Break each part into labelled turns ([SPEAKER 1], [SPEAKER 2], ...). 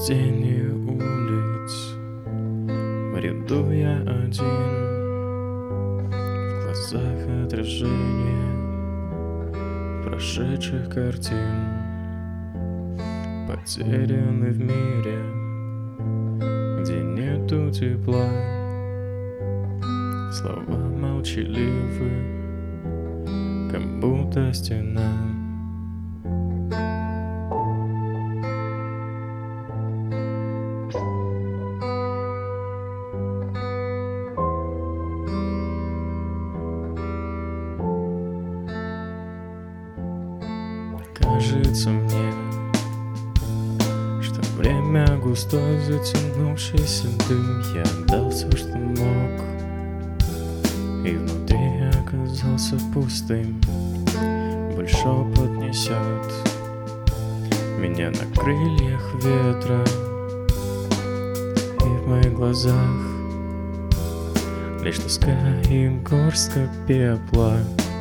[SPEAKER 1] тени улиц бреду я один, в глазах отражение прошедших картин, потеряны в мире, где нету тепла. Слова молчаливы, как будто стена. Кажется мне, что время густой затянувшийся дым. Я дал все, что мог, и внутри оказался пустым. Боль шепот несет меня на крыльях ветра, и в моих глазах лишь тоска и горстка пепла.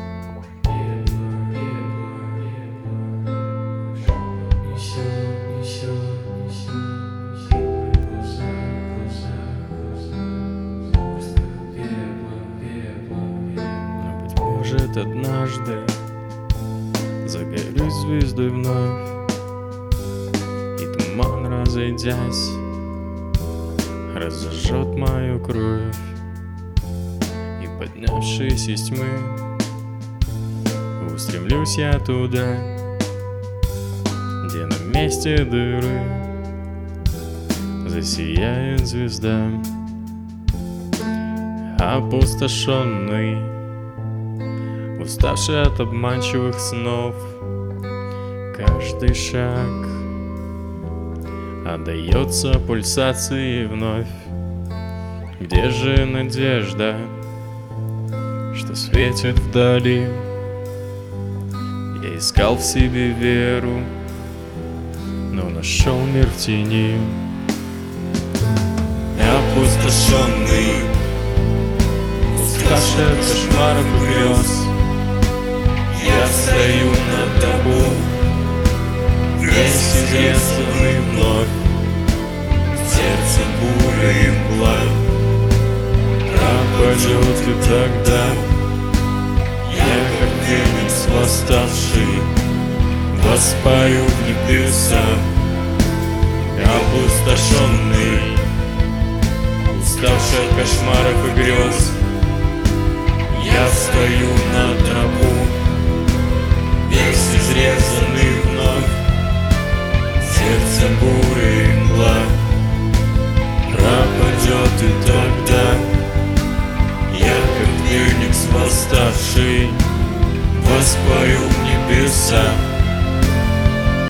[SPEAKER 1] Может, однажды загорюсь звездой вновь, и туман, разойдясь, разожжет мою кровь. И поднявшись из тьмы, устремлюсь я туда, где на месте дыры засияет звезда. Опустошенный, уставший от обманчивых снов, каждый шаг отдается пульсации вновь. Где же надежда, что светит вдали? Я искал в себе веру, но нашел мир в тени.
[SPEAKER 2] Опустошенный, уставший от кошмаров и грез, я стою на табу, весь изрезанный вновь. В сердце буря и мгла,
[SPEAKER 1] Пропадет и тогда
[SPEAKER 2] я, как феникс восставший, воспарю в небеса. Опустошенный, уставший от кошмаров и грез, я стою на траву, весь изрезанный вновь. Сердце буря и мгла, пропадет и тогда я, как феникс восставший, воспарю в небеса.